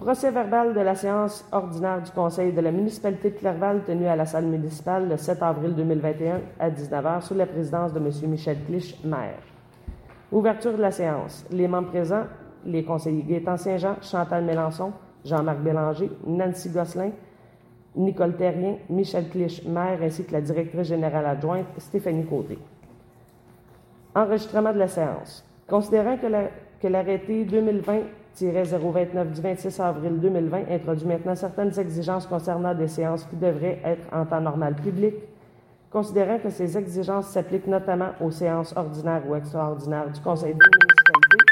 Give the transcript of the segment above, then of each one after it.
Procès-verbal de la séance ordinaire du Conseil de la municipalité de Clerval tenue à la salle municipale le 7 avril 2021 à 19h sous la présidence de M. Michel Clich, maire. Ouverture de la séance. Les membres présents, les conseillers Gaétan Saint-Jean, Chantal Mélençon, Jean-Marc Bélanger, Nancy Gosselin, Nicole Terrien, Michel Clich, maire, ainsi que la directrice générale adjointe Stéphanie Côté. Enregistrement de la séance. Considérant que l'arrêté 2020-029 du 26 avril 2020 introduit maintenant certaines exigences concernant des séances qui devraient être en temps normal public, considérant que ces exigences s'appliquent notamment aux séances ordinaires ou extraordinaires du Conseil de municipalité,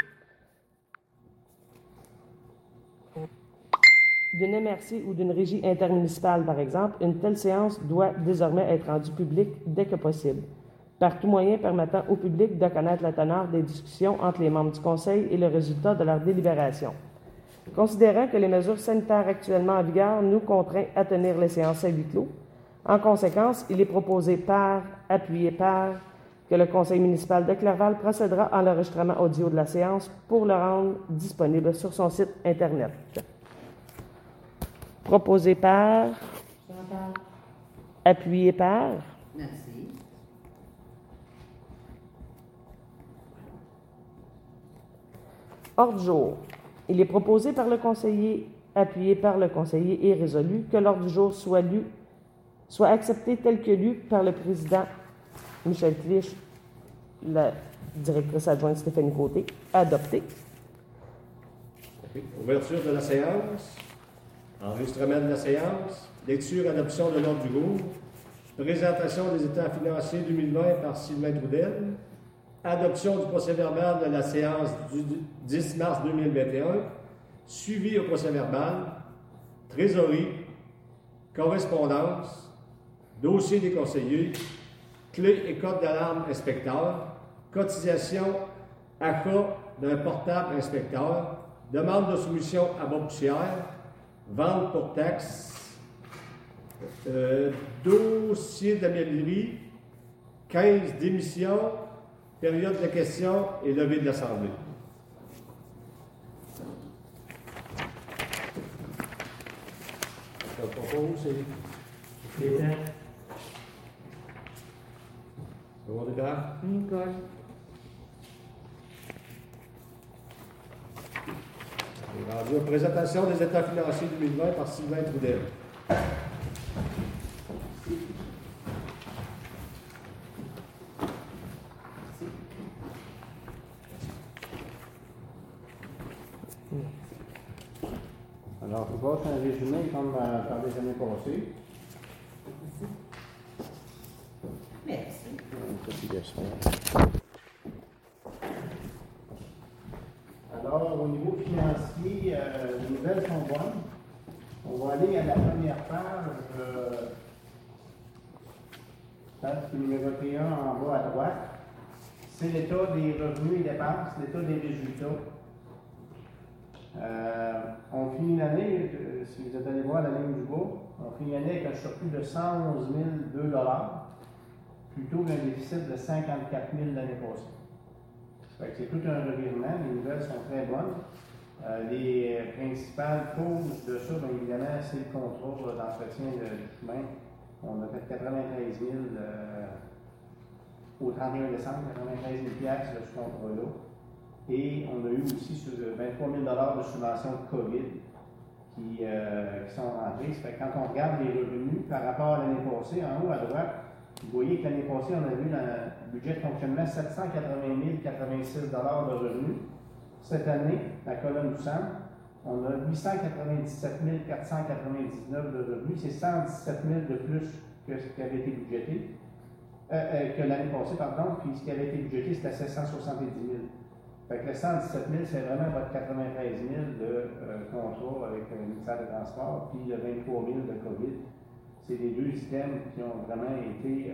d'une MRC ou d'une régie intermunicipale, par exemple, une telle séance doit désormais être rendue publique dès que possible, par tout moyen permettant au public de connaître la teneur des discussions entre les membres du Conseil et le résultat de leur délibération. Considérant que les mesures sanitaires actuellement en vigueur nous contraignent à tenir les séances à huis clos, en conséquence, il est proposé appuyé par, que le Conseil municipal de Clerval procédera à l'enregistrement audio de la séance pour le rendre disponible sur son site Internet. Proposé par, appuyé par, Merci. Ordre du jour. Il est proposé par le conseiller, appuyé par le conseiller et résolu que l'ordre du jour soit accepté tel que lu par le président Michel Clich, la directrice adjointe Stéphanie Côté, adopté. Ouverture de la séance, enregistrement de la séance, lecture et adoption de l'ordre du jour, présentation des états financiers 2020 par Sylvain Trudel, adoption du procès-verbal de la séance du 10 mars 2021, suivi au procès-verbal, trésorerie, correspondance, dossier des conseillers, clé et code d'alarme inspecteur, cotisation, achat d'un portable inspecteur, demande de soumission à bas poussière, vente pour taxes, dossier d'Amélie, 15 démissions, période de questions et levée de l'Assemblée. Je propose, c'est Gaétan. Bon débat. Nicole. Rendu aux présentations des états financiers 2020 par Sylvain Trudel. Alors, je passe un résumé comme par les années passées. Merci. Alors, au niveau financier, les nouvelles sont bonnes. On va aller à la première page, page numéro 1 en bas à droite. C'est l'état des revenus et dépenses, l'état des résultats. On finit l'année, si vous êtes allé voir la ligne du bas, on finit l'année avec un surplus de 111 002 plutôt qu'un déficit de 54 000 l'année passée. Fait que c'est tout un revirement, les nouvelles sont très bonnes. Les principales causes de ça, bien évidemment, c'est le contrat d'entretien du chemin. On a fait 93 000 au 31 décembre, 93 000 de ce contrat-là. Et on a eu aussi 23 000 de subventions de COVID qui sont rentrées. Ça fait que quand on regarde les revenus par rapport à l'année passée, en haut à droite, vous voyez que l'année passée, on a vu dans le budget de fonctionnement 780 086 de revenus. Cette année, la colonne du centre, on a 897 499 de revenus. C'est 117 000 de plus que ce qui avait été budgété, que l'année passée, pardon, puis ce qui avait été budgété, c'était 770 000. Fait que le 117 000, c'est vraiment votre 93 000 de contrat avec le ministère des Transports, puis le 23 000 de COVID. C'est les deux items qui ont vraiment été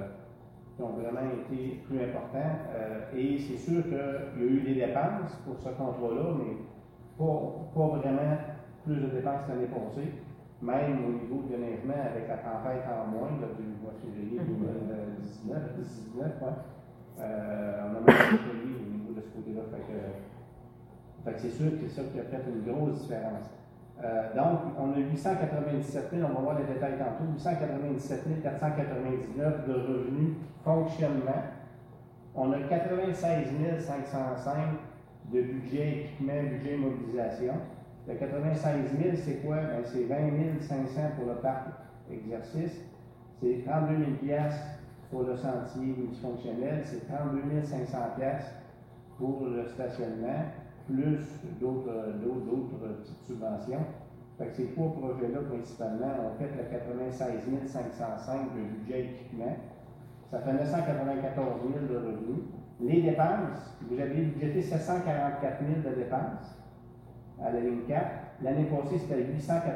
plus importants. Et c'est sûr qu'il y a eu des dépenses pour ce contrat-là, mais pas vraiment plus de dépenses que l'année passée. Même au niveau de neigement, avec la tempête en moins du mois de février 2019, on a même employé au niveau de ce côté-là. Fait que c'est sûr que c'est ça qui a fait une grosse différence. Donc, on a 897 000, on va voir les détails tantôt, 897 499 de revenus fonctionnement. On a 96 505 de budget équipement, budget mobilisation. Le 96 000, c'est quoi? Ben, c'est 20 500 pour le parc exercice, c'est 32 000 pour le sentier multifonctionnel, c'est 32 500 pour le stationnement, plus d'autres petites subventions. Fait que ces trois projets-là, principalement, ont fait le 96 505 de budget équipement. Ça fait 994 000 de revenus. Les dépenses, vous aviez budgété 744 000 de dépenses à la ligne 4. L'année passée, c'était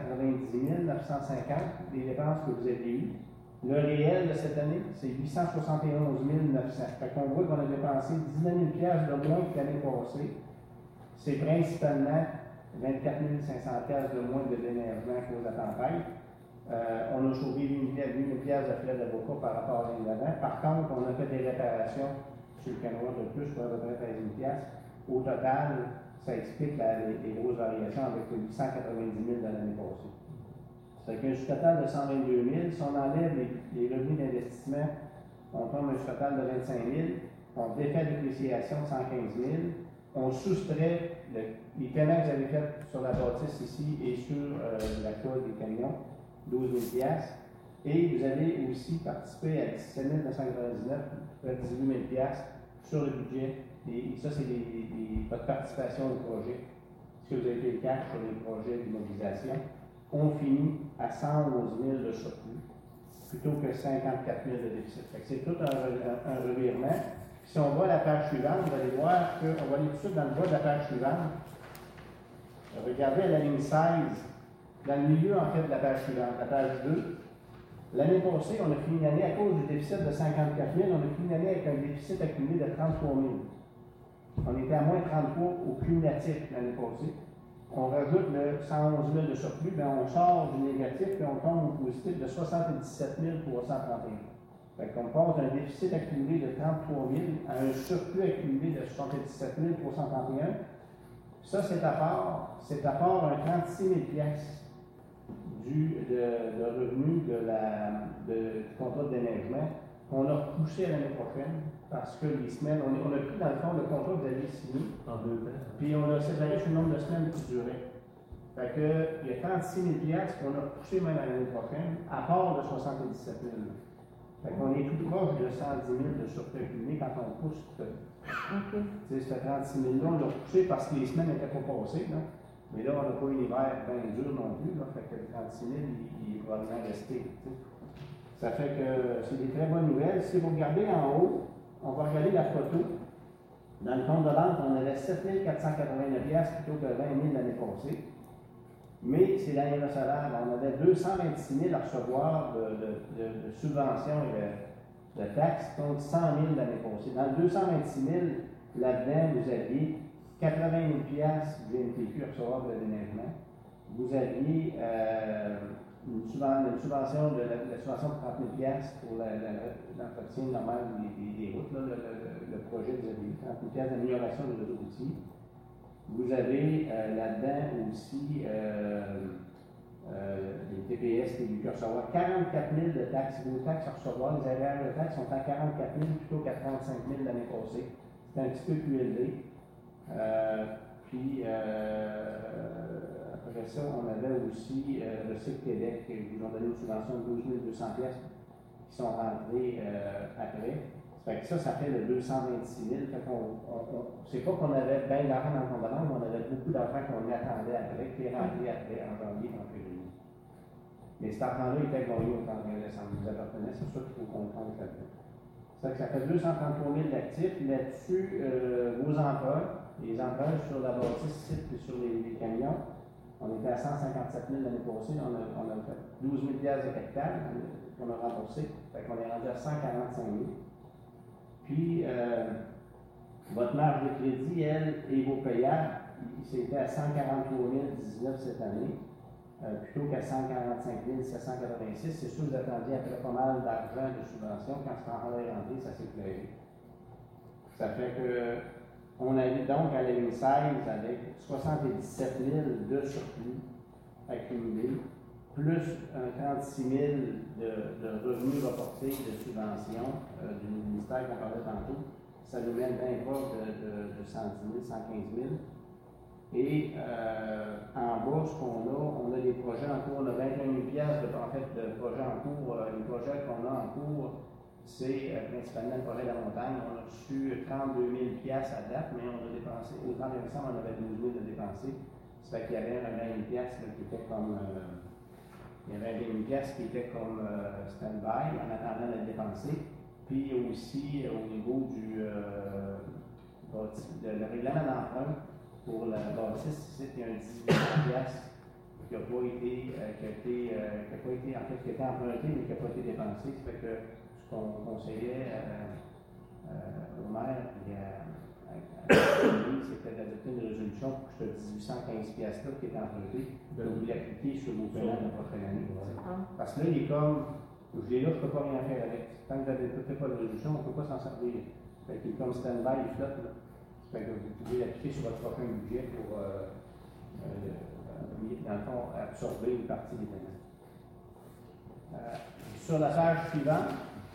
890 950 des dépenses que vous aviez eues. Le réel de cette année, c'est 871 900. Fait qu'on voit qu'on a dépensé 19 000 de moins que l'année passée. C'est principalement 24 500 de moins de déneigement à cause de la tempête. On a sauvé 8 000 de frais d'avocat par rapport à l'année d'avant. Par contre, on a fait des réparations sur le canot de plus pour à peu près 13 000 Au total, ça explique les grosses variations avec les 890 000 de l'année passée. Ça fait qu'un total de 122 000. Si on enlève les revenus d'investissement, on tombe un total de 25 000. On défait la dépréciation de 115 000. On soustrait les paiements que vous avez faits sur la bâtisse ici et sur la cote des camions, 12 000 Et vous avez aussi participé à 17 999, près de 18 000 sur le budget. Et ça, c'est votre participation au projet. Ce que vous avez fait le cash sur les projets d'immobilisation. On finit à 111 000 de surplus, plutôt que 54 000 de déficit. C'est tout un revirement. Puis si on voit la page suivante, vous allez voir qu'on va aller tout de suite dans le bas de la page suivante. Regardez à la ligne 16, dans le milieu en fait de la page suivante, la page 2. L'année passée, on a fini l'année à cause du déficit de 54 000, on a fini l'année avec un déficit accumulé de 33 000. On était à moins 33 au cumulatif l'année passée. On rajoute le 111 000 de surplus, bien on sort du négatif et on tombe au positif de 77 331. Fait qu'on passe d'un déficit accumulé de 33 000 à un surplus accumulé de 77 331. Ça, c'est à part un 36 000 de revenus du contrat de déneigement qu'on a repoussé à l'année prochaine parce que les semaines, on a pris dans le fond le contrat que vous aviez signé En 2 ans. puis on a séparé sur le nombre de semaines qui duraient. Fait que il y a 36 000 qu'on a repoussé même à l'année prochaine, à part de 77 000. Fait qu'on est tout proche de 110 000 de surplus accumulé quand on pousse. OK. Ce 36 000 là, on l'a repoussé parce que les semaines n'étaient pas passées. Là. Mais là, on n'a pas eu l'hiver bien dur non plus. Là, fait que le 36 000, il est probablement resté. T'sais. Ça fait que c'est des très bonnes nouvelles. Si vous regardez en haut, on va regarder la photo. Dans le compte de vente, on avait 7 489 plutôt que 20 000 l'année passée. Mais c'est l'année recevable. On avait 226 000 à recevoir de subventions et de taxes contre 100 000 l'année passée. Dans le 226 000, là-dedans, vous aviez 80 000 du NTQ à recevoir de déneigement. Vous aviez une subvention de la subvention de 30 000 pour l'entretien normal des routes, là, le projet, vous avez 30 000 d'amélioration des réseaux routiers. Vous avez là-dedans aussi les TPS, TVQ à recevoir 44 000 de taxes. Vos taxes à recevoir, les arrières de taxes sont à 44 000 plutôt qu'à 35 000 l'année passée. C'est un petit peu plus élevé. Après ça, on avait aussi le site Québec qui nous ont donné une subvention de 12 200 qui sont rentrés après. Ça fait le 226 000. C'est pas qu'on avait bien d'argent dans le compte de banque, mais on avait beaucoup d'argent qu'on attendait après, qui est rentré après, en janvier, en février. Mais cet argent-là était gagné au 31 décembre. Vous appartenait, c'est ça qu'il faut comprendre là-dedans. Ça fait 233 000 d'actifs. Là-dessus, vos emprunts, les emprunts sur la bâtisse site et sur les camions, on était à 157 000 l'année passée. On a fait 12 000 de capital qu'on a remboursé. Fait qu'on est rendu à 145 000. Puis, votre marge de crédit, elle, et vos payables, c'était à 143 019 cette année, plutôt qu'à 145 786. C'est sûr que vous attendiez après pas mal d'argent de subvention. Quand ce temps-là est rentré, ça s'est éclairé. Ça fait que, on arrive donc à la ligne 16 avec 77 000 de surplus accumulés, plus un 36 000 de revenus reportés de subventions du ministère qu'on parlait tantôt, ça nous mène bien proche de 110 000, 115 000. Et en bas, ce qu'on a, on a des projets en cours, on a 21 000 de projets en cours. Les projets qu'on a en cours, c'est principalement le projet de la montagne. On a reçu 32 000 à date, mais on a dépensé, au 31 décembre, on avait 12 000 de dépensés. Ça fait qu'il y avait un 20 000 qui était comme, il y avait un 20 000 qui était comme stand-by en attendant d'être dépensé. Puis aussi, au niveau du le règlement d'emprunt, pour la bâtisse, il y a un 18 000 qui n'a pas été, en fait, qui a été emprunté, mais qui n'a pas été dépensé. Ça fait que ce qu'on conseillait au maire et à l'Église, c'était d'adopter une résolution pour que ce 1815 $-là qui est emprunté, vous l'appliquer sur vos paiements de la prochaine année. Parce que là, il est comme, je l'ai là, je ne peux pas rien faire avec. Tant que vous n'adoptez pas de résolution, on ne peut pas s'en servir. Fait qu'il est comme stand-by, il flotte. Là. Fait que vous pouvez l'appliquer sur votre prochain budget pour, dans le fond, absorber une partie des paiements. Sur la page suivante,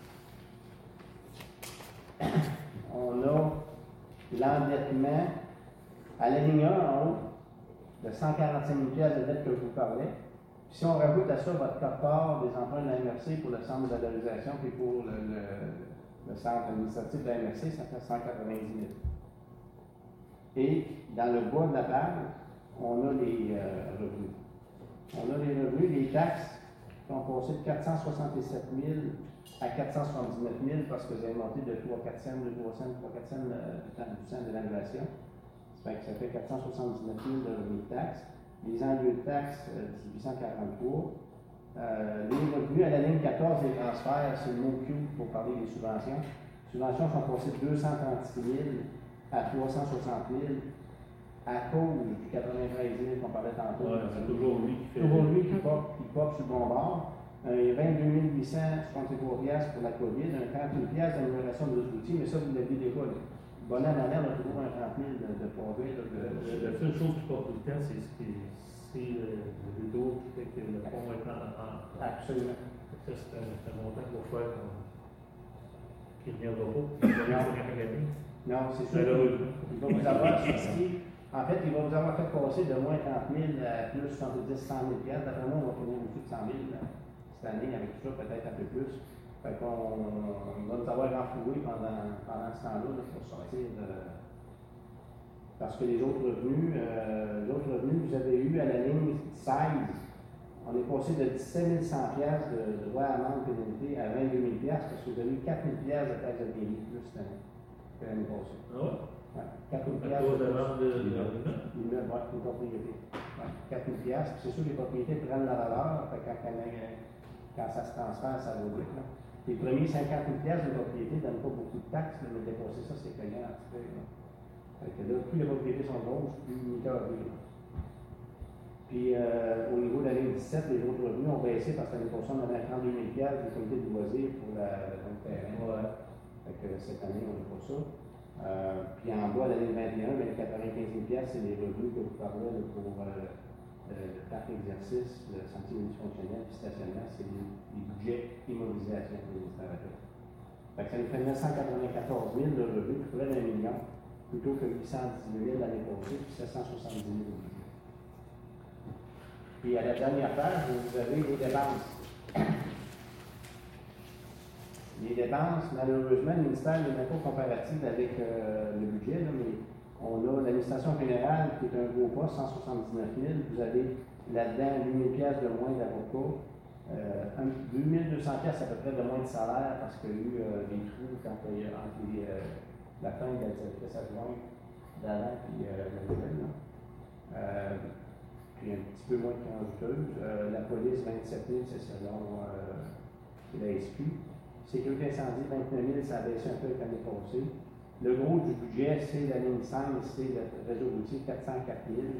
on a l'endettement à la ligne 1 en haut de 145 000 $ de dette que je vous parlais. Puis si on rajoute à ça votre quart des emprunts de la MRC pour le centre de valorisation puis pour le centre administratif de la MRC, ça fait 190 000 $. Et dans le bas de la page, on a les revenus. On a les revenus, les taxes qui ont passé de 467 000 à 479 000 parce que vous avez monté de 3-4 cents, de 3 cents, 3-4 cents du temps de l'annulation. Ça fait 479 000 de revenus de taxes. Les enlevis de taxes, 1843. Les revenus à la ligne 14 des transferts, c'est le mot Q pour parler des subventions. Les subventions sont passées de 236 000 à 360 000 à cause du 93 000 qu'on parlait tantôt. Ouais, c'est toujours lui qui fait. Toujours lui qui pop sur le bon bord. 22 863 pour la COVID, un 30 000 d'amélioration de l'outil, mais ça, vous l'avez déjà. Bonne année, on a toujours un 30 000 de progrès. La seule chose qui porte tout le temps, c'est le rideau qui fait que le pont est en. Absolument. Ça, c'est un montant qu'il va faire qui ne reviendra pas. Non, c'est sûr. Il va vous avoir sorti. En fait, il va vous avoir fait passer de moins 30 000 à plus 70 100 000 $. D'après moi, on va finir au-dessus de 100 000 cette année, avec tout ça, peut-être un peu plus. Fait qu'on va nous avoir renfloué pendant ce temps-là pour sortir de. Parce que les autres revenus, vous avez eu à la ligne 16. On est passé de 17 100 $ de droit à amende pénalité à 22 000 $ parce que vous avez eu 4 000 $ de taxe de mairie plus cette année. L'année passée. Ah ouais? Ouais, 4 000 $. À cause de la vente de l'immeuble, ouais, une propriété. Ouais, 4 000 $. Puis c'est sûr que les propriétés prennent la valeur, quand ça se transfère, ça vaut vite. Là. Les premiers 50 000 $ de propriété ne donnent pas beaucoup de taxes, mais dépasser ça, c'est payant un petit peu. Fait que là, plus les propriétés sont grosses, plus l'unitaire arrive. Puis au niveau de la ligne 17, les autres revenus ont baissé parce que l'année prochaine, on avait 32 000 $ de comité de loisirs pour le terrain. Ouais. Fait que cette année, on n'a pas ça. Puis en bas, l'année 21, les 95 000 $, c'est les revenus que vous parlez pour le parc d'exercice, le sentier multifonctionnel, puis stationnement, c'est les budgets immobilisation que le ministère a fait. Fait que ça nous fait 994 000 de revenus, plus près d'1 million, plutôt que 810 000 l'année passée, puis 770 000 au budget. Puis à la dernière page, vous avez les dépenses. Les dépenses, malheureusement, le ministère n'est pas comparatif avec le budget, là, mais on a l'administration générale qui est un gros poste, 179 000. Vous avez là-dedans 8 000 $ de moins d'avocats, 2 200 $ à peu près de moins de salaire parce qu'il y a eu des trous entre la fin de la directrice adjointe d'avant et la nouvelle. Puis un petit peu moins de conducteuses. La police, 27 000, c'est selon la SQ. Sécurité incendie, 29 000, ça a baissé un peu l'année passée. Le gros du budget, c'est la ligne 5, c'est le réseau routier, 404 000.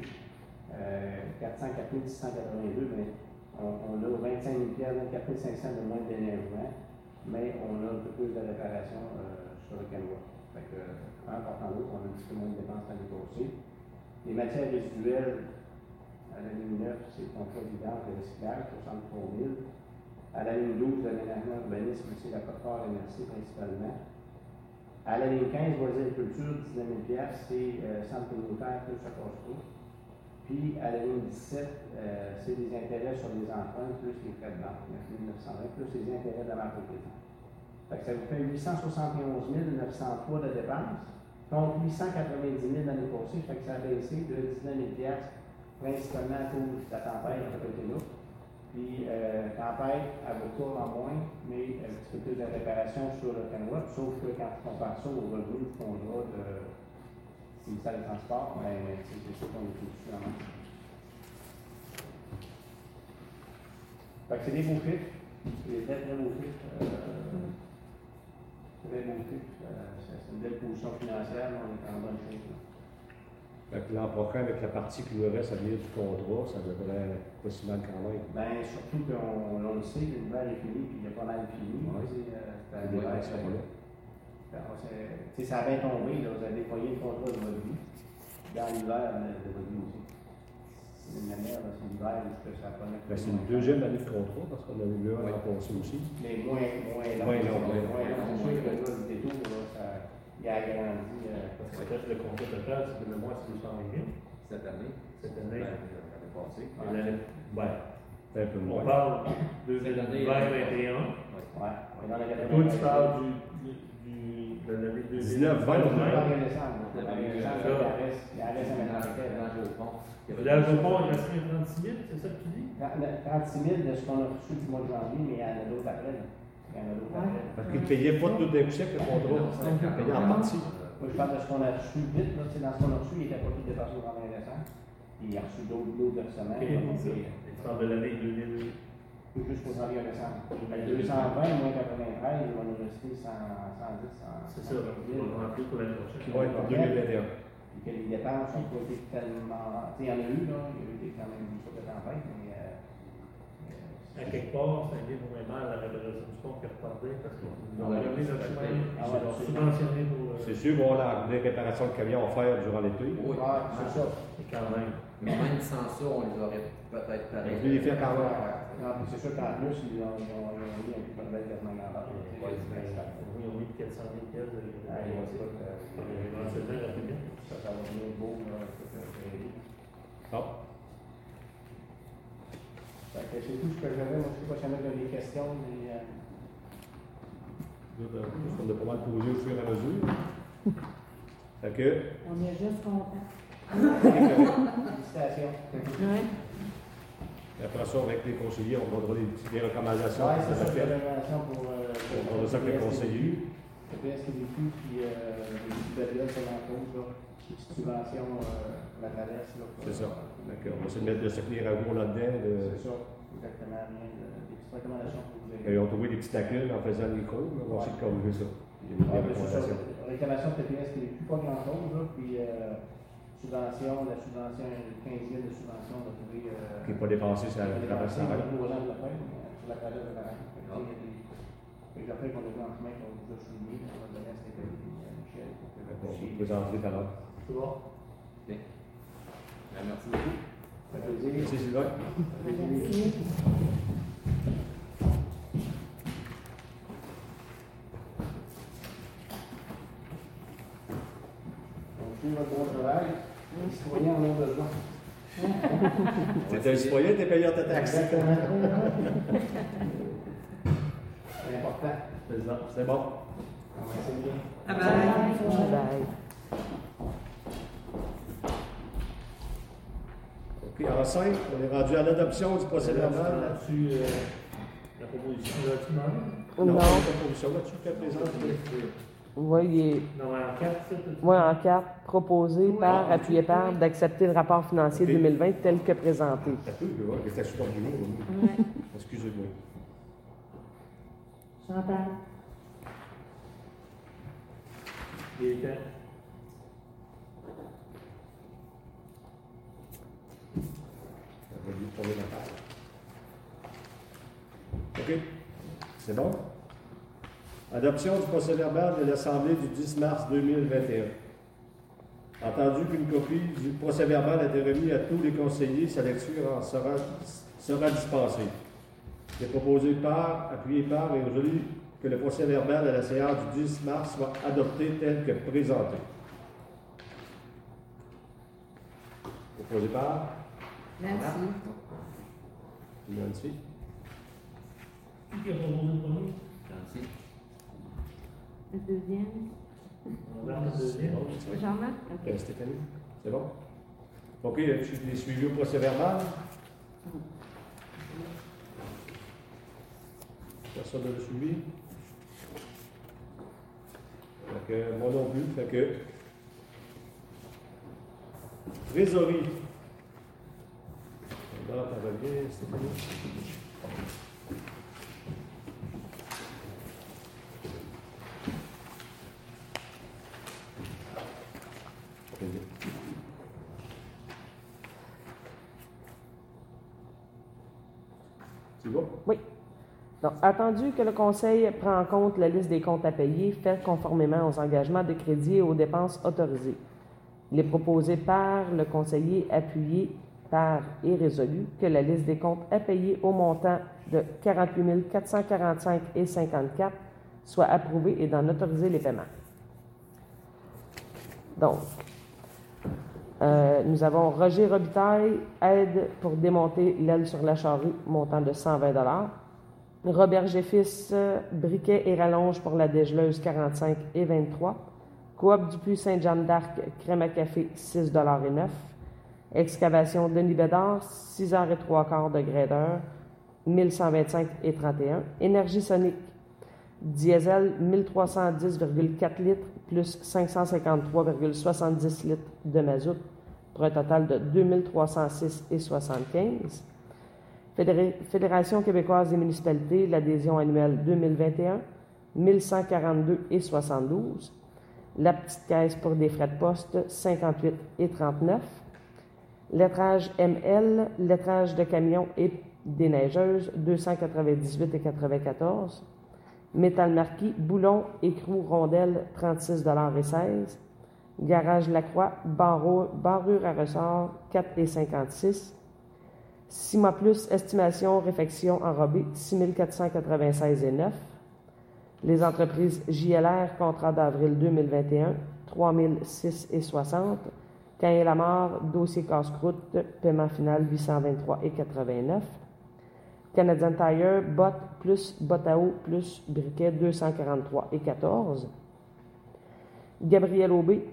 404 682, mais on a 25 000 $, 24 500 de moins d'énervement, mais on a un peu plus de réparation sur le canevas. Fait que, en partant l'autre, on a un petit peu moins de dépenses l'année passée. Les matières résiduelles, la ligne 9, c'est le contrat vidange de recyclage, 63 000. À la ligne 12, l'aménagement urbanisme, c'est la Côte-Nord MRC principalement. À la ligne 15, loisirs et culture, 19 000 c'est centre communautaire plus à Costco. Puis à la ligne 17, c'est des intérêts sur les emprunts plus les frais de banque, 9 920, plus les intérêts de la propriété. Fait que ça vous fait 871 903 de dépenses, contre 890 000 l'année passée, fait que ça a baissé de 19 000 principalement à cause de la tempête qui a été là. Puis, tempête, elle va pas en moins, mais un petit peu plus de réparation sur le canot, sauf que quand on compare ça au revenu du contrat de ministère des Transports, ben, c'est sûr qu'on est tout dessus en même. Fait que c'est des beaux chiffres, des très très beaux chiffres. Très beaux chiffres. C'est une belle position financière, mais on est en bonne shape. L'an prochain, avec la partie qui nous reste à venir du contrat, ça devrait pas si mal quand même. Bien, surtout qu'on le sait que l'hiver est fini, puis il est pas mal fini. Oui. Ça a bien tombé, là, vous avez déployé le contrat de votre vie. Dans l'hiver de votre vie aussi. C'est une manière, c'est l'hiver où ça n'a pas mis. C'est une deuxième année de contrat, parce qu'on a eu un l'an passé aussi. Mais moins long. Moins long. C'est sûr que là, le détour, là, il a agrandi. Parce que peut-être le contrat total, c'est de mémoire, c'est 200 000. Cette année. Cette année. L'année passée. Un peu On moins. parle de 2021. Ouais. Dans la Toi, tu parles de l'année 2020. 19, 20, Il reste un ménage. L'âge au pont, il reste 36 000, c'est ça que tu dis? 36 000 de ce qu'on a reçu du mois de janvier, mais il y en a d'autres après. Il y en a d'autres après. Parce qu'ils ne payaient pas tout d'un coup sec le contrat. Ils payaient en partie. Moi, je parle de ce qu'on a reçu vite. Là, dans ce qu'on a reçu, il n'était pas tout dépassé au 31 décembre. Puis il a reçu d'autres versements. Il parle de l'année 2000. Jusqu'au 31 décembre. 220 moins 93, il va nous rester 110, 100. C'est ça, on va rentrer pour l'année prochaine. Qui vont être en 2021. Puis que les dépenses n'ont pas été tellement. Tu sais, il y en a eu, là. Il y a eu quand même une sorte de tempête, mais. À quelque part, ça a été moins mal la réparation du pont qui est retardée parce qu'on a ramené notre chemin, subventionné pour. C'est sûr, bon, on a des réparations de camions à faire durant l'été. Oui, c'est ça. Et quand même. mais même sans ça, on les aurait peut-être pareil. On peut les faire quand même. Non, puis c'est sûr qu'en plus, ils ont mis un peu de belle permanente. Oui, on a mis 400 000 pièces. Éventuellement, la plus bien. Ça va devenir beau, là. Bon. C'est tout ce que j'avais. Moi, je ne sais pas si on a des questions. On a pas mal posé au fur et à mesure. Fait que. On est juste content. Félicitations. Oui. Après ça, avec les conseillers, on va donner des recommandations. Oui, c'est ça, fait. des recommandations pour. On va ça avec les conseillers. Le PSTVQ, puis les périodes sur l'entreprise, là. Petite subvention, la traverse, là. C'est ça. On va essayer de mettre de se tenir à gros là-dedans. C'est ça. Exactement. Rien des petites recommandations pour vous aider. Ils ont trouvé des petits lacunes en faisant les cours, mais on va essayer de corriger ça. Des recommandations. Réclamation de TPS qui n'est plus pas grand-chose, là, puis subvention, la subvention, 15 000 de subvention, on a trouvé. Qui n'est pas dépensé, c'est la traverse. On a 3 ans de la fin, sur la traverse de la reine. Et après, qu'on a vu en chemin, qu'on vous a souligné, on va donner à Stéphanie et à Michel. On va présenter tout à l'heure. C'est bon? Merci beaucoup. Ça fait plaisir. Merci Sylvain. Merci. Continue votre bon travail. Les citoyens en ont besoin. T'es un citoyen, t'es payé ta taxe. Exactement. C'est important. C'est bon. C'est bien. Bye. OK, en 5, on est rendu à l'adoption du procès verbal. Là-dessus, la proposition, là-dessus, non? Non. La proposition là-dessus, tu présentes. Oui, il est. Non, en 4, ça, tout Oui, en 4, proposé par, appuyé par, d'accepter le rapport financier 2020 tel que présenté. T'as peu, je vois, que c'était super du jour. Oui. Excusez-moi. Chantal. Il était. On va lui tourner la page. OK. C'est bon? Adoption du procès verbal de l'Assemblée du 10 mars 2021. Entendu qu'une copie du procès-verbal a été remis à tous les conseillers, sa lecture en sera dispensée. Il est proposé par, appuyé par et résolu que le procès-verbal à la séance du 10 mars soit adopté tel que présenté. Proposé par Nancy. Nancy. Qui a proposé le premier? Nancy. Le deuxième. On va le deuxième. Jean-Marc? OK. Stéphanie, c'est bon? OK, je suis suivi au procès-verbal. Personne ne l'a suivi. Fait que, moi non plus. Fait que, trésorerie. Alors, t'en reviens, Stéphanie. Tu vois? Oui. Donc, attendu que le Conseil prend en compte la liste des comptes à payer, fait conformément aux engagements de crédit et aux dépenses autorisées. Il est proposé par le conseiller, appuyé par et résolu, que la liste des comptes à payer au montant de 48 445,54 soit approuvée et d'en autoriser les paiements. Donc, nous avons Roger Robitaille, aide pour démonter l'aile sur la charrue, montant de 120 $. Robert Géfils, briquet et rallonge pour la dégeleuse, 45,23 $. Coop du Puy Sainte-Jeanne d'Arc, crème à café, 6,09 $. Excavation Denis Bédard, 6h15 de grêleur, 1125,31 $. Énergie Sonique, diesel, 1310,4 litres, plus 553,70 litres de mazout, pour un total de 2306,75 $. Fédération québécoise des municipalités, l'adhésion annuelle 2021, 1142,72 $. La petite caisse pour des frais de poste, 58,39 $. Lettrage ML, lettrage de camions et des neigeuses, 298,94 $. Métal marquis, boulons, écrous, rondelles, 36,16 $. Garage Lacroix, barrure à ressort, 4,56 $. 6 mois plus, estimation, réfection enrobée, 6 496,9 $. Les entreprises JLR, contrat d'avril 2021, 3006,60 $. Cahier Lamar, dossier casse-croûte, paiement final 823,89 $. Canadian Tire, bottes plus bottes à eau plus briquet, 243,14 $. Gabriel Aubé,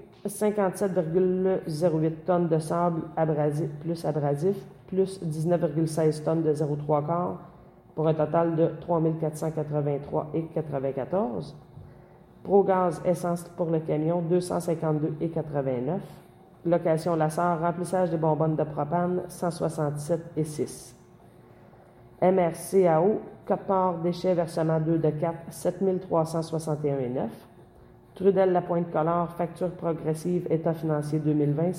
57,08 tonnes de sable abrasif, plus 19,16 tonnes de 0,3 quarts, pour un total de 3483,94 $. Progaz essence pour le camion, 252,89 $. Location Lassard, remplissage des bonbonnes de propane, 167,6 $. MRCAO, Code-Port, déchets, versement 2 de 4, 7361,9 $. Trudel Lapointe-Collard, facture progressive, état financier 2020,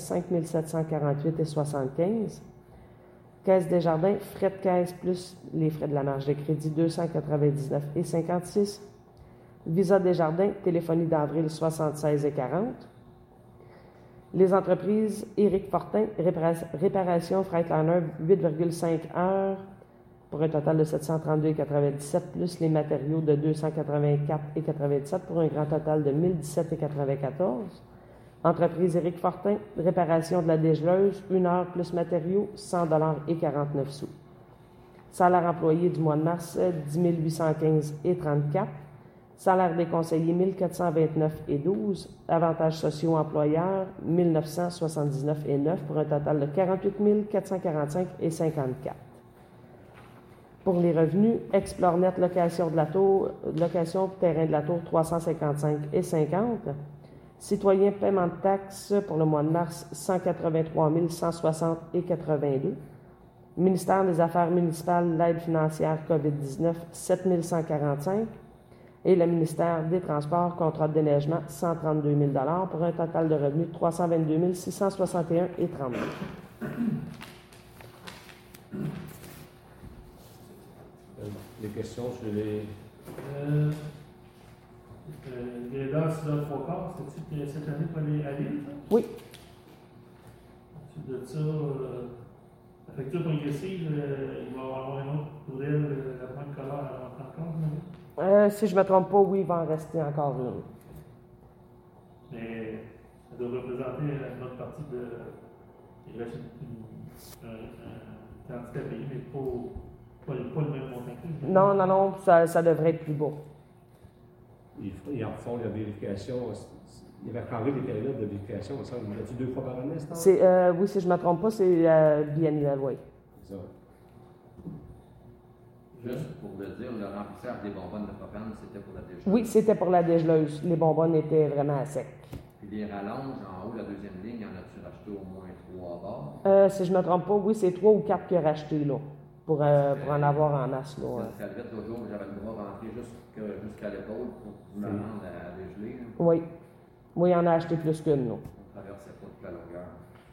5748,75 $. Caisse Desjardins, frais de caisse plus les frais de la marge de crédit, 299,56 $. Visa Desjardins, téléphonie d'avril, 76,40 $. Les entreprises, Éric Fortin, réparation Freightliner, 8,5 heures, pour un total de 732,97 $, plus les matériaux de 284,97 $, pour un grand total de 1017,94 $. Entreprise Éric Fortin, réparation de la dégeleuse, 1 heure plus matériaux, 100,49 $. Salaire employé du mois de mars, 10 815,34 $. Salaire des conseillers, 1429,12 $. Avantages sociaux employeurs, 1979,9 $, pour un total de 48 445,54 $. Pour les revenus, Explornet, location de la tour, location terrain de la tour, 355,50 $. Citoyen, paiement de taxes pour le mois de mars, 183 160,82 $. Ministère des Affaires municipales, l'aide financière COVID-19, 7145 $. Et le ministère des Transports, contrat de déneigement, 132 000 $, pour un total de revenus de 322 661,32 $. Des questions sur les... Grédor, 6 heures 3 quarts, c'est-tu que cette année pour aller à Lille? Oui. de ça, la facture progressive, il va y avoir un autre courriel à moins de colère à rentrer en compte. Si je ne me trompe pas, oui, il va en rester encore une. Mais ça doit représenter une bonne partie de. Il reste une quantité à payer, mais pas le même montant que lui. Non, ça devrait être plus bas. Ils en font la vérification. Il y avait encore des périodes de vérification, ça. Il y a-t-il 2 fois par année, ce temps? Oui, si je ne me trompe pas, c'est biannuel, oui. C'est ça. Juste pour le dire, le remplissage des bonbonnes de propane, c'était pour la décharge. Oui, c'était pour la dégeleuse. Les bonbonnes étaient vraiment à sec. Puis les rallonges, en haut, la deuxième ligne, en as-tu racheté au moins 3 barres? Si je ne me trompe pas, oui, c'est 3 ou 4 qu'il a racheté, là, pour en avoir en masse, là. Ça le fait l'autre jour, j'avais le bras rentré jusqu'à l'épaule pour me rendre à dégeler. Là. Oui. Oui, il en a acheté plus qu'une, là. On traversait pas toute la longueur.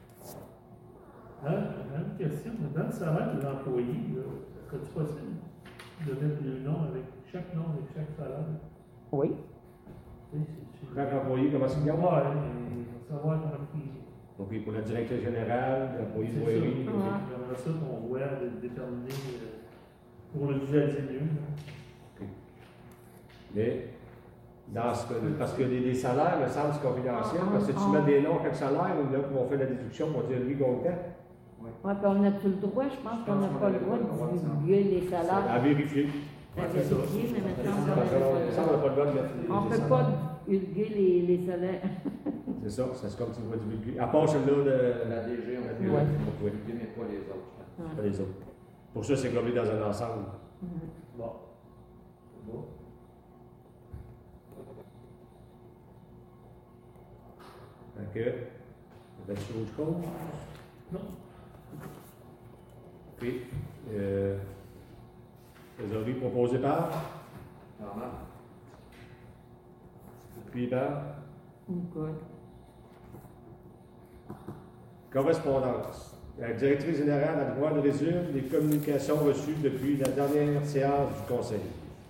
Une question. Dans le salaire de l'employé, serait-il possible de mettre le nom avec chaque salaire? Oui. Chaque employé, comment c'est gagne? Savoir comment il. Donc, pour le directeur général, l'employé de voirie. J'aimerais ça qu'on voit déterminer pour le visualiser mieux. Mais, parce que les salaires, me semble, c'est confidentiel, parce que tu mets des noms avec salaire, ou là, qu'on fait la déduction, on dit lui, combien? Oui, puis on a tout le droit, je pense qu'on n'a pas le droit de divulguer les salaires. À vérifier. À vérifier, mais maintenant, Ça, on n'a pas le droit de mettre on ne peut pas divulguer les salaires. C'est ça, c'est comme tu vois divulguer. À part celui-là de. La DG, on peut Ouais. divulguer, mais pas les autres. Pas les autres. Pour ça, c'est globé dans un ensemble. Bon. C'est bon. OK. Avez-vous autre chose? Non. OK. Trésorerie proposée par? Normal. Puis par? Good. Correspondance. La directrice générale a le droit de résumer les communications reçues depuis la dernière séance du Conseil.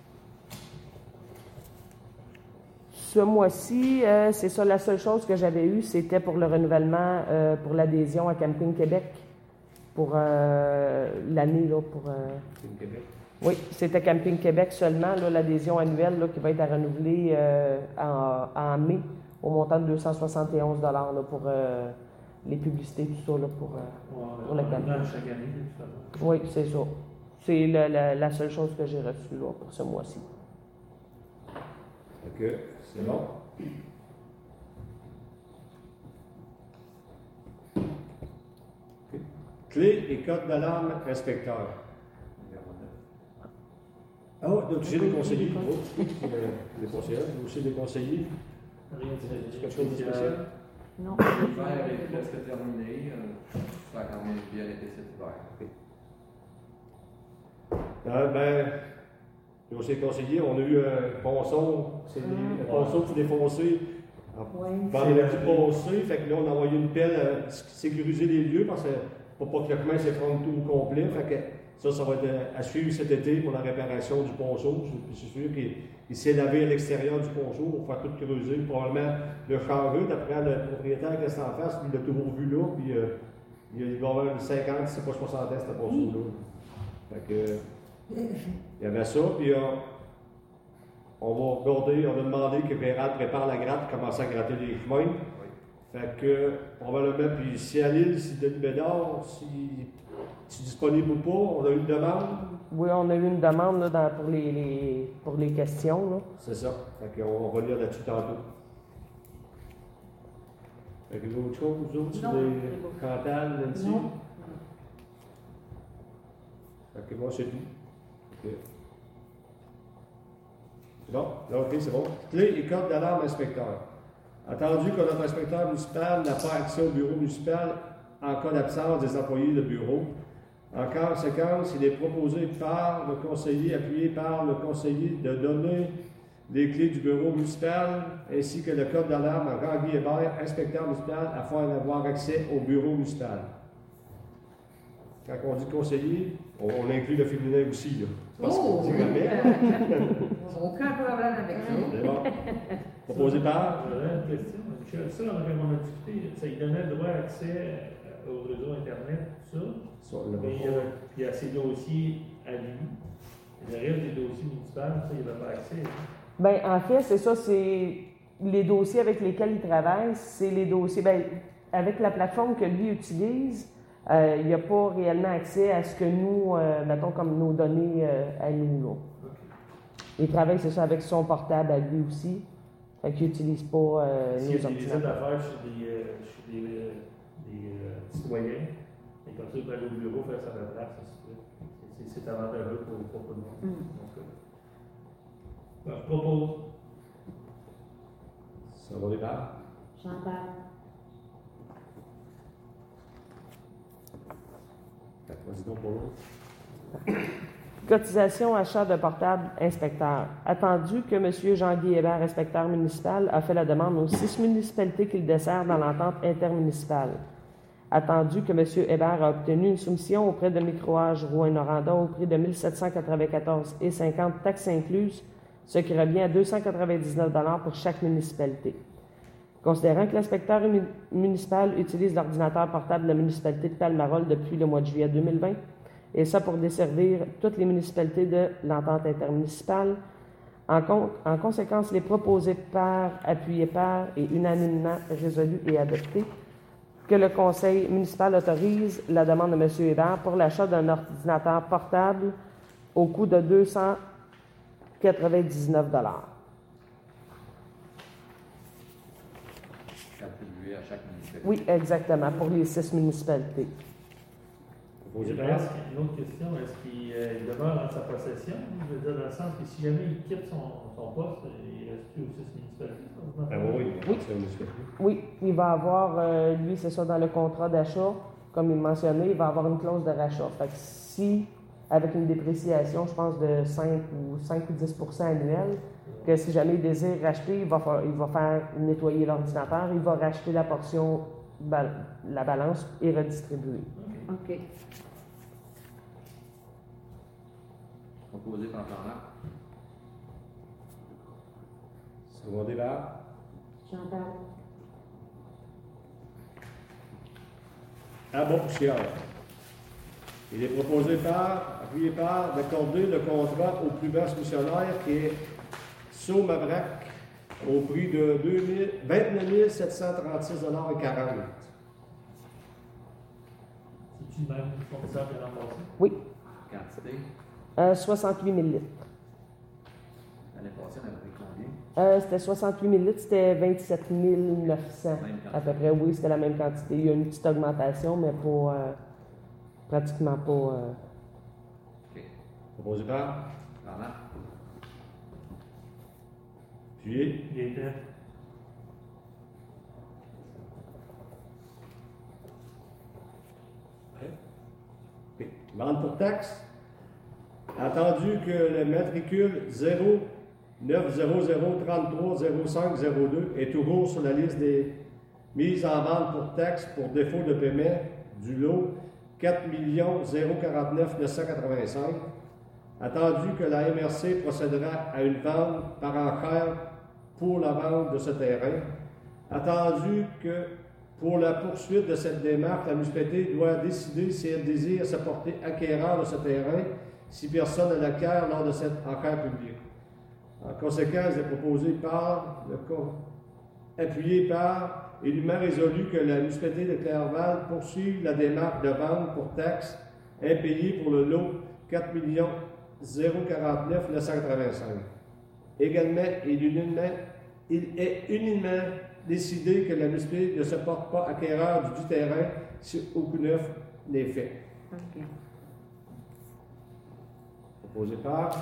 Ce mois-ci, c'est ça, la seule chose que j'avais eue, c'était pour le renouvellement, pour l'adhésion à Camping Québec, pour l'année, là, pour... Camping Québec. Oui, c'était Camping Québec seulement, là, l'adhésion annuelle, là, qui va être à renouveler en mai, au montant de 271 là, pour les publicités, tout ça, là, pour le camping. Chaque année, Oui, c'est ça. C'est la seule chose que j'ai reçue, là, pour ce mois-ci. OK. C'est bon? Okay. Clé et code d'alarme inspecteur. Ah, j'ai des conseillers. Oh, les conseillers, aussi des conseillers. rien de Quelque chose de spécial? Non. L'hiver est presque terminé. Ça a quand même bien été cet hiver. Puis aussi conseillé, on a eu un ponçon, c'est un ponçon qui défoncé. Pendant la pluie passée, fait que là, on a envoyé une pelle à sécuriser les lieux parce que pour pas que le chemin s'effondre tout au complet. Fait que ça va être à suivre cet été pour la réparation du ponceau. C'est sûr qu'il s'est lavé à l'extérieur du ponceau pour faire tout creuser. Probablement le changer, d'après le propriétaire qui est en face, il l'a toujours vu là, puis il va y avoir une 50, c'est pas 60 ans, ce ponceau-là. Fait que, il y avait ça, puis on va regarder, on a demandé que Vérad prépare la gratte, commencer à gratter les chemins. Fait que, probablement, puis si à l'île, si Denis Bédard, si tu es disponible ou pas, on a eu une demande. Oui, on a eu une demande là, pour les questions. Là. C'est ça. Fait qu'on va lire là-dessus tantôt. Fait que vous autre chose, vous autres, sur les Cantal, Nancy? Non. Fait que moi, c'est tout. Okay. C'est bon? Là, OK, c'est bon. Clé et code d'alarme inspecteur. Attendu que notre inspecteur municipal n'a pas accès au bureau municipal en cas d'absence des employés de bureau. En conséquence, il est proposé par le conseiller, appuyé par le conseiller, de donner les clés du bureau municipal ainsi que le code d'alarme à Ranguy Hébert, inspecteur municipal, afin d'avoir accès au bureau municipal. Quand on dit conseiller, on inclut le féminin aussi. Là. Parce qu'on dit jamais. Aucun problème avec ça. C'est bon. Proposé par? J'aurais une question. Ça, on a discuté, ça lui donnait le droit d'accès au réseau Internet, tout ça. Ça, on l'avait Mais pas. puis il y a ses dossiers à lui. Le reste des dossiers municipaux, ça, il n'avait pas accès. Hein. Ben, en fait, c'est ça, c'est les dossiers avec lesquels il travaille, c'est les dossiers. Ben, avec la plateforme que lui utilise, il n'y a pas réellement accès à ce que nous, mettons, comme nos données à nous. Là. Il travaille, c'est ça, avec son portable à lui aussi. Fait qu'il n'utilise pas S'il y nos a des visites à ordinateurs. faire chez des citoyens, et comme ça, il peut aller au bureau faire sa place, c'est avantageux pour tout le monde. Donc, je propose. Ça va départ. Chantal. Vas-y donc pour l'autre. Cotisation achat de portable inspecteur. Attendu que M. Jean-Guy Hébert, inspecteur municipal, a fait la demande aux 6 municipalités qu'il dessert dans l'entente intermunicipale. Attendu que M. Hébert a obtenu une soumission auprès de Microage Rouyn-Noranda au prix de 1 794,50 taxes incluses, ce qui revient à 299 $ pour chaque municipalité. Considérant que l'inspecteur municipal utilise l'ordinateur portable de la municipalité de Palmarol depuis le mois de juillet 2020, et ça pour desservir toutes les municipalités de l'entente intermunicipale, en conséquence, les proposés par, appuyés par et unanimement résolus et adoptés, que le conseil municipal autorise la demande de M. Hébert pour l'achat d'un ordinateur portable au coût de 299 $. Attribué à chaque municipalité. Oui, exactement, pour les 6 municipalités. Proposé Une par. autre question, est-ce qu'il demeure dans sa possession? Je veux dire, dans le sens que si jamais il quitte son poste, il reste plus aux 6 municipalités? Ah oui, c'est une municipalité. Oui, il va avoir, lui, c'est ça, dans le contrat d'achat, comme il mentionnait, il va avoir une clause de rachat. Fait que si, avec une dépréciation, je pense, de 5 ou 10 % annuel, que si jamais il désire racheter, il va faire nettoyer l'ordinateur, il va racheter la portion, la balance et redistribuer. OK. Proposé par Jean-Marc. Second débat. Chantal. À Beaupoussière. Il est proposé appuyé par, d'accorder le contrat au plus bas soumissionnaire qui est Saumabrac au prix de 29 736,40 $. C'est-tu le même fournisseur que l'an passé? Oui, Quantité. 68 000 litres. L'année passée, on avait pris combien? C'était 68 000 litres, c'était 27 900 Même quantité. à peu près. Oui, c'était la même quantité. Il y a une petite augmentation, mais pas, pratiquement pas. OK. Proposé par Jean-Marc. Puis, Il était. vente pour taxe. Attendu que le matricule 0900330502 est toujours sur la liste des mises en vente pour taxe pour défaut de paiement du lot 4 049 985. Attendu que la MRC procédera à une vente par enchère pour la vente de ce terrain. Attendu que pour la poursuite de cette démarche, la municipalité doit décider si elle désire se porter acquéreur de ce terrain si personne ne l'acquiert lors de cette enquête publique. En conséquence, il est proposé par, appuyé par, et nullement résolu que la municipalité de Clerval poursuive la démarche de vente pour taxes impayées pour le lot 4 049 985. Également, il est unanimement décidé que la municipalité ne se porte pas acquéreur du terrain si aucun neuf n'est fait. OK. Proposé par.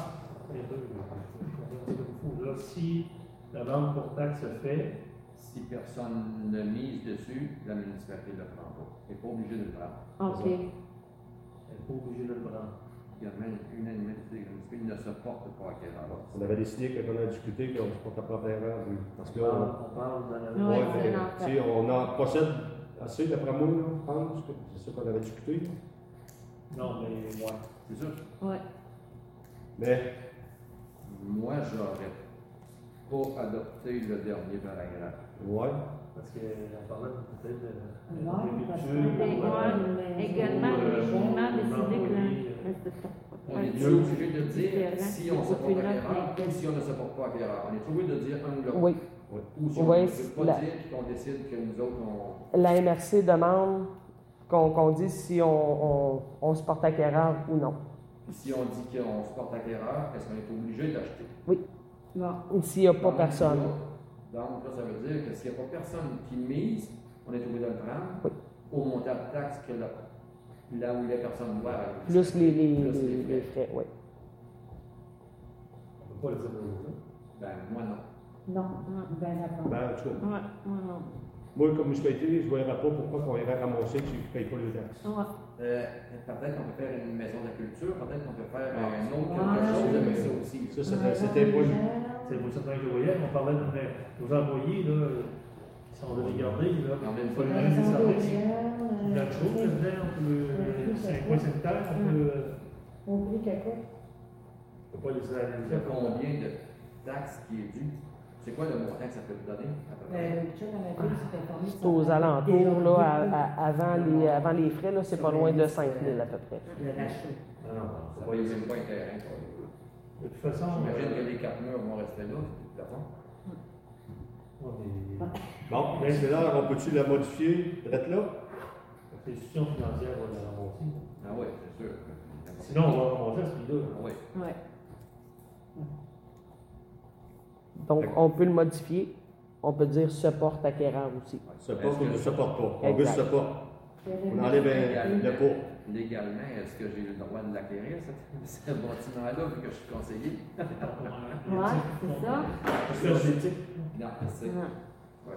Là, si la vente pour taxe se fait, Si personne ne mise dessus, la municipalité ne le prend pas. Elle n'est pas obligée de le prendre. OK. elle n'est pas obligée de le prendre. Il y a même unanimité que la municipalité ne se porte pas acquéreur. On avait décidé qu'on a discuté qu'on ne se porte pas acquéreur. Parce que On parle dans la Ouais, ouais, c'est mais, l'enfer. tu sais, on en possède assez d'après moi, là, je pense. C'est ça qu'on avait discuté. Non, mais moi. C'est ça. Ouais. Mais, Moi, j'aurais pas adopté le dernier paragraphe. ouais. Parce qu'on parlait peut-être de Non, parce que ou, également, le jugement décidé que On est obligé de dire si on se porte acquéreur ou si on ne se porte pas acquéreur. On est obligé de dire un ou l'autre. Oui. Ou si on Oui, ne veut pas dire qu'on décide que nous autres, on. La MRC demande qu'on dise si on se porte acquéreur ou non. Puis si on dit qu'on se porte acquéreur, est-ce qu'on est obligé d'acheter? Oui. non. S'il n'y a pas Donc, personne. Donc, là, ça veut dire que s'il n'y a pas personne qui mise, on est obligé de le prendre Oui. au montant de taxe que là où les personnes doivent. Plus les frais, oui. On ne peut pas le dire de l'autre. Ben, moi, non. Non, ben d'accord. Ben, en tout cas, Ouais, non. moi, comme municipalité, je ne voyais pas pourquoi on irait ramasser si je ne paye pas les taxes. Ouais. Peut-être qu'on peut faire une maison de la culture, peut-être qu'on peut faire Ah, un autre ouais. quelque chose avec ça aussi. Ça, c'était pas C'est pour ça que je voyais, on parlait de nos employés, là, si on devait garder, là, En même pas temps, le même des services. Il y a autre chose là-dedans, on peut, c'est un coin sanitaire, on peut, On oublie quelque chose. on peut pas laisser la il y a combien de taxes qui est due? C'est quoi le montant que ça peut vous donner? À peu près? Le chef à la ville s'est informé. C'est aux alentours, là, avant les frais, là, c'est pas loin de 5 000 à peu près. Le rachat. Ah non, Ça va, il n'y a même pas un terrain. de toute façon, J'imagine que les 4 murs vont rester là, c'est plafond. Bon, mais c'est là, on peut-tu la modifier, d'être là? l'institution financière va la ramasser. Ah oui, c'est sûr. Sinon, on va ramasser à ce prix-là. Ah oui. Ouais. Donc, on peut le modifier. On peut dire se porte acquéreur aussi. Supporte ou ne supporte pas. On veut Exact. supporte. On enlève le pot. Légalement, est-ce que j'ai le droit de l'acquérir, ce bâtiment-là, vu que je suis conseiller? Ouais, c'est ça. Parce que c'est éthique. Non, c'est. Ouais.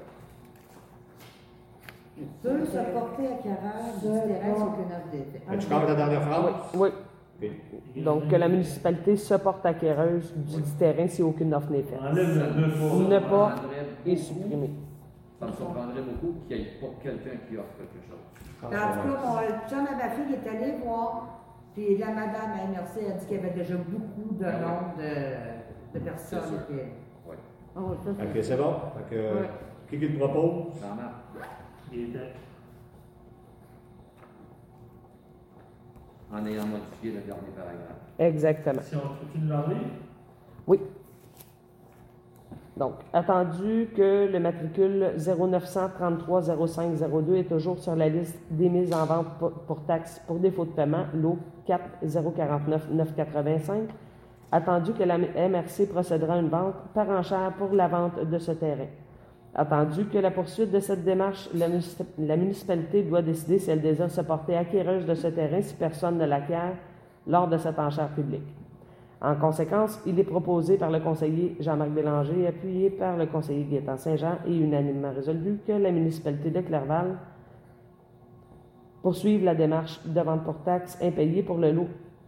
Peut se porter acquéreur du terrain sur aucune offre d'effet. Tu parles de la dernière phrase? Oui. Ok. Donc, que la municipalité se porte acquéreuse du terrain si aucune offre n'est faite. On enlève le 2 Ne pas et supprimer. Ça me surprendrait beaucoup qu'il n'y ait pas quelqu'un qui offre quelque chose. En tout cas, mon chum à ma fille est allé voir, puis la madame à MRC a dit qu'il y avait déjà beaucoup de nombre de personnes. C'est sûr. qui- Oh, ça, Ok, c'est bon. Fait que, Ouais. qui le propose? Ça marche. Il était. En ayant modifié le dernier paragraphe. Exactement. Si on continue de l'enlever, Oui. Donc, attendu que le matricule 0933-0502 est toujours sur la liste des mises en vente pour taxes pour défaut de paiement, lot 4049985, attendu que la MRC procédera à une vente par enchère pour la vente de ce terrain. Attendu que la poursuite de cette démarche, la municipalité doit décider si elle désire se porter acquéreuse de ce terrain si personne ne l'acquiert lors de cette enchère publique. En conséquence, il est proposé par le conseiller Jean-Marc Bélanger, appuyé par le conseiller Gaétan Saint-Jean et unanimement résolu que la municipalité de Clerval poursuive la démarche de vente pour taxes impayée pour le lot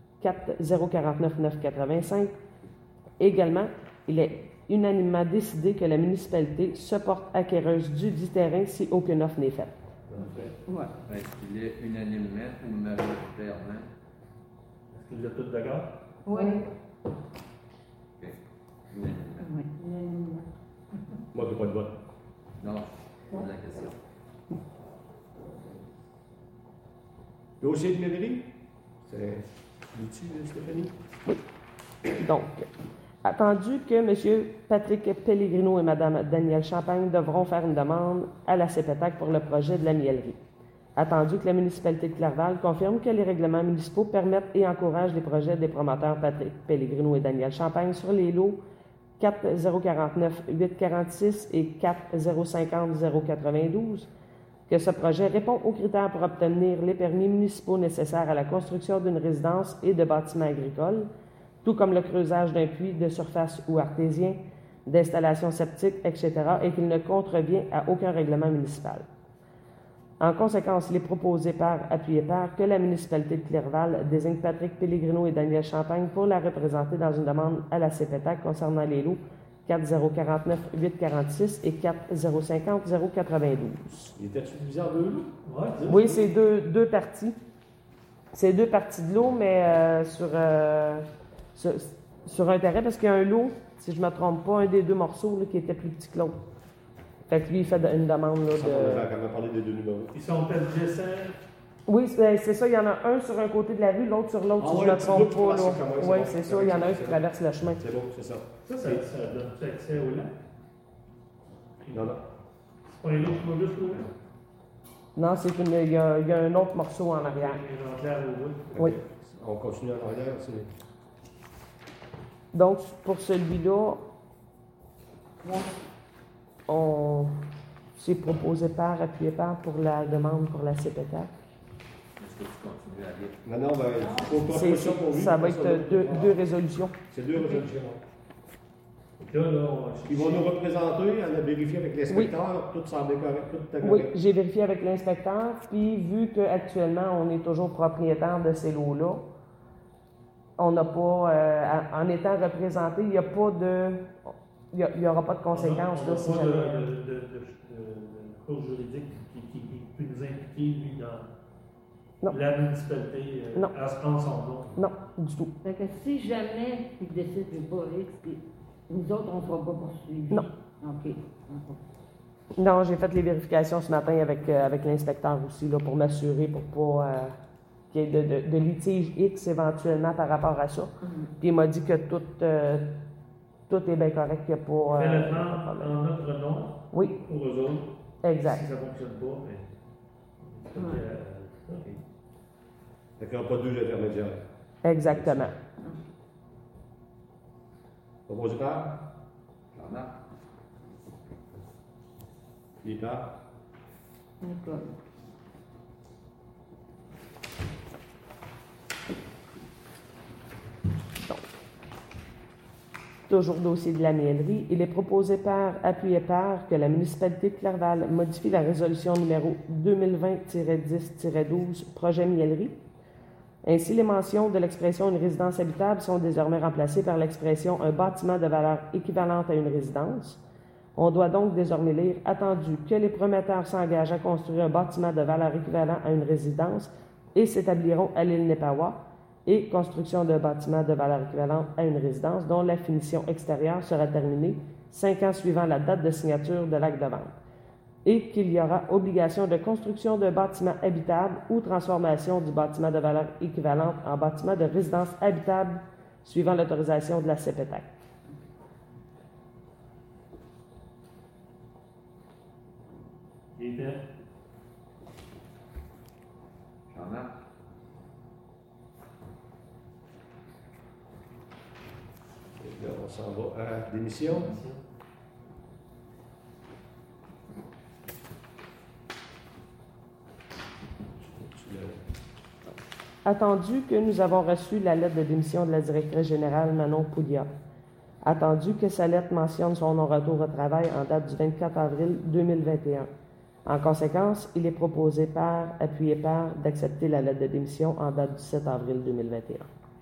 4049985. Également, il est unanimement décidé que la municipalité se porte acquéreuse du dit terrain si aucune offre n'est faite. ouais. Est-ce qu'il est unanimement ou majoritairement? est-ce que vous êtes tous d'accord? Oui. Ok. Unanimement. Oui. Moi, je n'ai pas de vote. Non, je pose la question. Dossier de mairie? C'est l'outil, Stéphanie? Donc, attendu que M. Patrick Pellegrino et Mme Danielle Champagne devront faire une demande à la CEPETAC pour le projet de la miellerie. Attendu que la municipalité de Clerval confirme que les règlements municipaux permettent et encouragent les projets des promoteurs Patrick Pellegrino et Danielle Champagne sur les lots 4049-846 et 4050-092, que ce projet répond aux critères pour obtenir les permis municipaux nécessaires à la construction d'une résidence et de bâtiments agricoles, tout comme le creusage d'un puits de surface ou artésien, d'installation septique, etc., et qu'il ne contrevient à aucun règlement municipal. En conséquence, il est proposé appuyé par, que la municipalité de Clerval désigne Patrick Pellegrino et Daniel Champagne pour la représenter dans une demande à la CEPETAC concernant les lots 4049-846 et 4050-092. Il était-tu divisé en deux lots? Ouais, Oui, c'est deux parties. C'est deux parties de l'eau, mais sur un terrain, parce qu'il y a un lot, si je ne me trompe pas, un des deux morceaux là, qui était plus petit que l'autre. Fait que lui, il fait une demande là, Ça, on de... avait quand même parlé des deux numéros. Ils sont adjacents. Oui, c'est ça. Il y en a un sur un côté de la rue, l'autre sur l'autre, Ah si ouais, je ne me le petit trompe bout qui pas. passe, Là. c'est Oui, bon, c'est c'est ça. bon, Il y en a un c'est qui bon. traverse le chemin. C'est bon, c'est ça. Ça donne-tu accès au lac? Non, non. C'est pas un autre qui va juste au lac? Non, il y a un autre morceau en arrière. Il est clair au bout. Oui. On continue en arrière. Donc, pour celui-là, on s'est proposé par, appuyé par pour la demande pour la CPTAC. Est-ce que tu continues à lire? Non, non, ben, il faut pas faire ça pour lui. Ça va être deux résolutions. C'est deux résolutions. Là, Ils vont nous représenter, on a vérifié avec l'inspecteur, tout semblait correct, tout était Oui, correct. j'ai vérifié avec l'inspecteur, puis vu qu'actuellement, on est toujours propriétaire de ces lots-là, on n'a pas, en étant représenté, il n'y a pas de... Il n'y aura pas de conséquences. Là, si pas jamais. de cause juridique qui peut nous impliquer, lui, dans Non. la municipalité Non. en son nom. Non, du tout. Fait que si jamais ils décident de pas X, puis nous autres, on ne sera pas poursuivis. Non. OK. Non, j'ai fait les vérifications ce matin avec l'inspecteur aussi, là, pour m'assurer, pour pas qu'il y ait de litige X éventuellement par rapport à ça. Puis il m'a dit que tout est bien correct, qu'il n'y a pas... Fait le pas de plan problème. en notre nom Oui, pour eux autres. exact. Si ça ne fonctionne pas, mais. OK. Fait qu'il n'y aura pas deux intermédiaires. Exactement. Proposé par Jean-Marc? Qui est par Nicole. Toujours dossier de la miellerie. Il est proposé par, appuyé par, que la municipalité de Clerval modifie la résolution numéro 2020-10-12, projet miellerie. Ainsi, les mentions de l'expression une résidence habitable sont désormais remplacées par l'expression un bâtiment de valeur équivalente à une résidence. On doit donc désormais lire attendu que les promoteurs s'engagent à construire un bâtiment de valeur équivalente à une résidence et s'établiront à l'île Nepawa, et construction d'un bâtiment de valeur équivalente à une résidence dont la finition extérieure sera terminée 5 ans suivant la date de signature de l'acte de vente, et qu'il y aura obligation de construction d'un bâtiment habitable ou transformation du bâtiment de valeur équivalente en bâtiment de résidence habitable suivant l'autorisation de la CPTAC. Il était. Jean-Marc? Là, on s'en va à démission. Attendu que nous avons reçu la lettre de démission de la directrice générale Manon Pouliat. Attendu que sa lettre mentionne son non-retour au travail en date du 24 avril 2021. En conséquence, il est proposé par, appuyé par, d'accepter la lettre de démission en date du 7 avril 2021.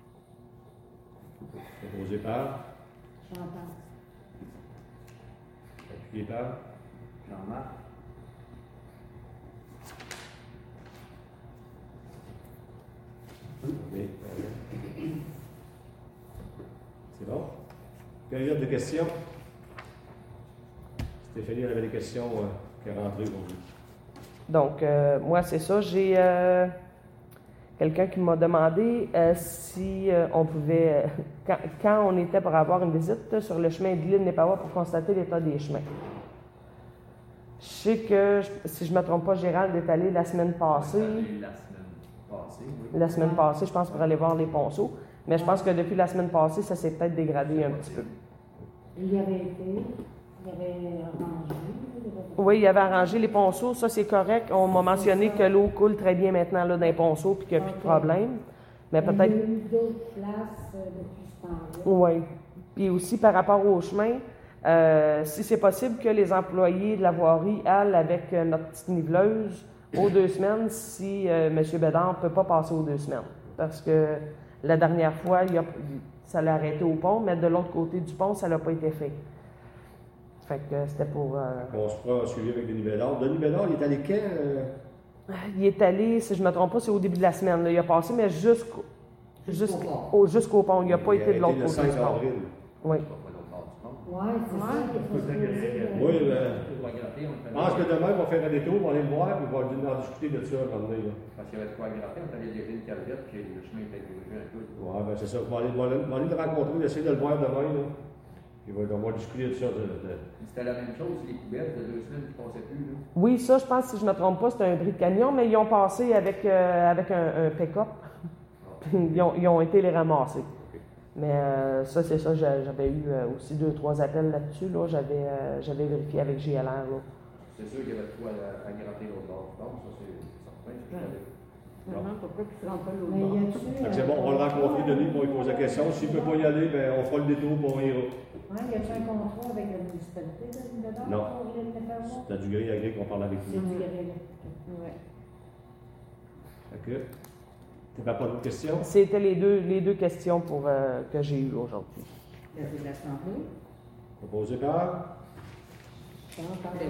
Proposé par J'entends. Appuyé par Jean-Marc? Oui. C'est bon? Période de questions. Stéphanie, elle avait des questions qui sont rentrées aujourd'hui. Donc, moi, c'est ça. J'ai quelqu'un qui m'a demandé si on pouvait, quand on était pour avoir une visite sur le chemin de l'île Nepawa pour constater l'état des chemins. Je sais que, si je ne me trompe pas, Gérald est allé la semaine passée. La semaine passée, oui. La semaine passée, je pense, pour aller voir les ponceaux. Mais je pense que depuis la semaine passée, ça s'est peut-être dégradé un petit peu. Il y avait été, il y avait arrangé. Oui, il avait arrangé les ponceaux, ça c'est correct. On m'a mentionné que l'eau coule très bien maintenant là, dans les ponceaux puis qu'il n'y a plus de problème. Mais Il y a peut-être. eu d'autres places depuis ce temps-là. Oui. Puis aussi par rapport au chemin, si c'est possible que les employés de la voirie aillent avec notre petite niveleuse aux 2 semaines si M. Bédard ne peut pas passer aux 2 semaines. Parce que la dernière fois, ça l'a arrêté au pont, mais de l'autre côté du pont, ça n'a pas été fait. Fait que c'était pour... On se fera un suivi avec Denis Bédard. Denis Bédard, il est allé quand? Il est allé, si je ne me trompe pas, c'est au début de la semaine. Là. Il a passé, mais jusqu'au pont. Il n'a pas été de l'autre le côté 5 du pont. avril. Oui. Oui, c'est ça. Oui, gratter, on Je pense que demain, on va faire un détour, on va aller le voir, puis on va en discuter de ça à un moment donné. Là. Parce qu'il y avait de quoi gratter, on allait dévier une calvette, puis le chemin était grugé un peu. Ouais, ben c'est ça. On va aller le rencontrer, essayer de le voir demain. Là. Puis on va discuter de ça. C'était la même chose, les poubelles de 2 semaines qui ne passaient plus. Là. Oui, ça, je pense, si je ne me trompe pas, c'était un bris de camion, mais ils ont passé avec un pick-up. Ils ont été les ramasser. Mais ça, c'est ça, j'avais eu aussi 2-3 appels là-dessus. Là. J'avais vérifié avec GLR. Là. C'est sûr qu'il y avait de quoi à gratter l'autre bord. Donc, ça, c'est certain. Vraiment, pourquoi ils ne se rendent pas l'autre Mais bord? y a-tu. C'est bon, on va le rencontrer, Denis, pour lui poser la question. S'il ne peut pas y aller, ben, on fera le détour pour on ira. Y a-t-il un contrat avec la municipalité dedans? Non. Pour les faire voir? C'est du gris à gris qu'on parle avec C'est lui. du gré. Ouais. OK. Tu n'as pas d'autres questions? C'était les deux questions que j'ai eues aujourd'hui. C'est de la santé. Proposé par? Ça en parle.